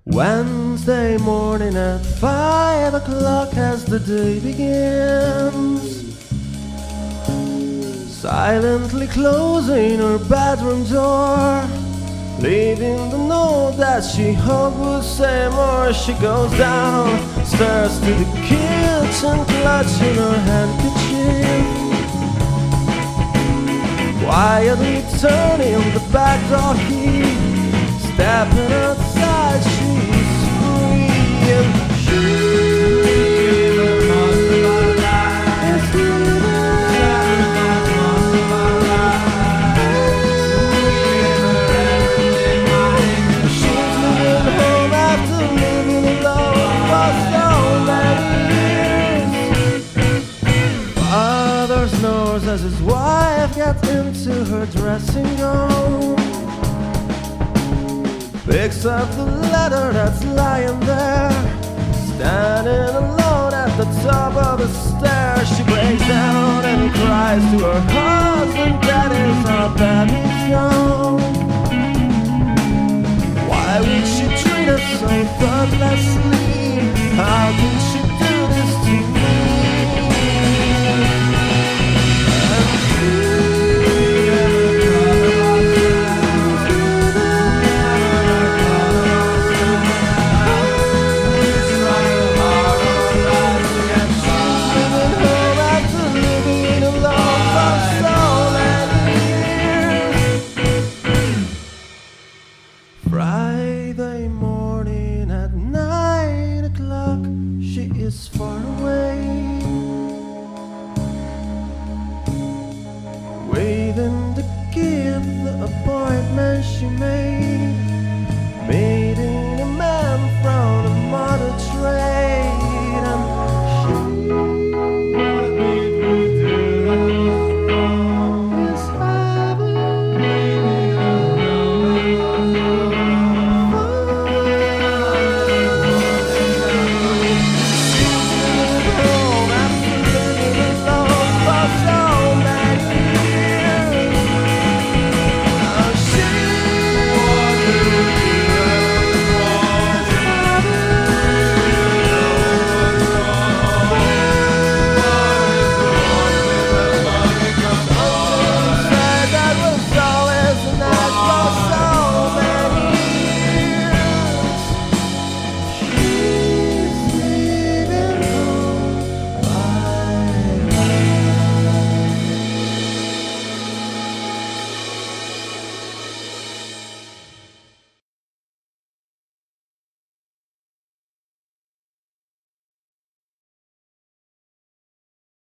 Wednesday morning at 5 o'clock as the day begins, silently closing her bedroom door, leaving the note that she hoped would say more. She goes downstairs to the kitchen, clutching her handkerchief, quietly turning the back door key, stepping outside. She's free and as his wife gets into her dressing gown, picks up the letter that's lying there, standing alone at the top of the stairs. She breaks down and cries to her husband that is our baby's young. Why would she treat us so thoughtlessly? How could she do this to me? Friday morning at 9 o'clock, she is far away, waiting to give the appointment she made.